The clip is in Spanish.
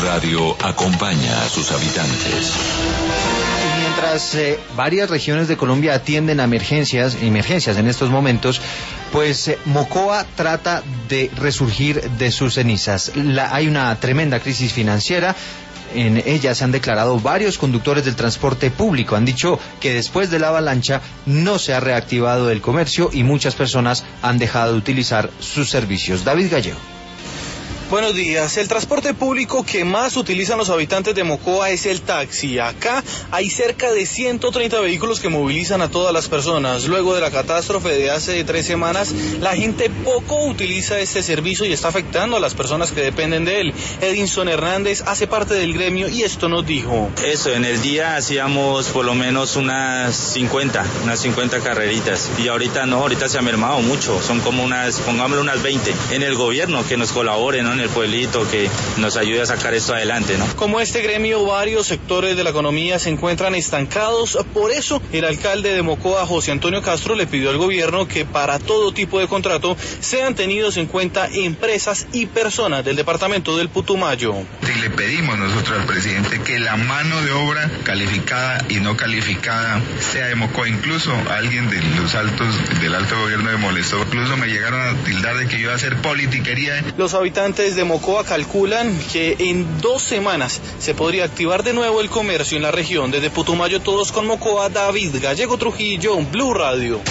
Radio acompaña a sus habitantes. Y mientras varias regiones de Colombia atienden a emergencias en estos momentos, pues Mocoa trata de resurgir de sus cenizas. Hay una tremenda crisis financiera. En ella se han declarado varios conductores del transporte público. Han dicho que después de la avalancha no se ha reactivado el comercio y muchas personas han dejado de utilizar sus servicios. David Gallego. Buenos días. El transporte público que más utilizan los habitantes de Mocoa es el taxi. Acá hay cerca de 130 vehículos que movilizan a todas las personas. Luego de la catástrofe de hace 3 semanas, la gente poco utiliza este servicio y está afectando a las personas que dependen de él. Edinson Hernández hace parte del gremio y esto nos dijo. En el día hacíamos por lo menos unas 50 carreritas. Y ahorita no, ahorita se ha mermado mucho. Son como pongámosle unas 20. En el gobierno que nos colabore, ¿no? En el pueblito, que nos ayude a sacar esto adelante, ¿no? Como este gremio, varios sectores de la economía se encuentran estancados. Por eso, el alcalde de Mocoa, José Antonio Castro, le pidió al gobierno que para todo tipo de contrato sean tenidos en cuenta empresas y personas del departamento del Putumayo. Y le pedimos nosotros al presidente que la mano de obra calificada y no calificada sea de Mocoa. Incluso alguien de los del alto gobierno me molestó. Incluso me llegaron a tildar de que yo iba a hacer politiquería. Los habitantes de Mocoa calculan que en 2 semanas se podría activar de nuevo el comercio en la región. Desde Putumayo, todos con Mocoa, David Gallego Trujillo, Blue Radio.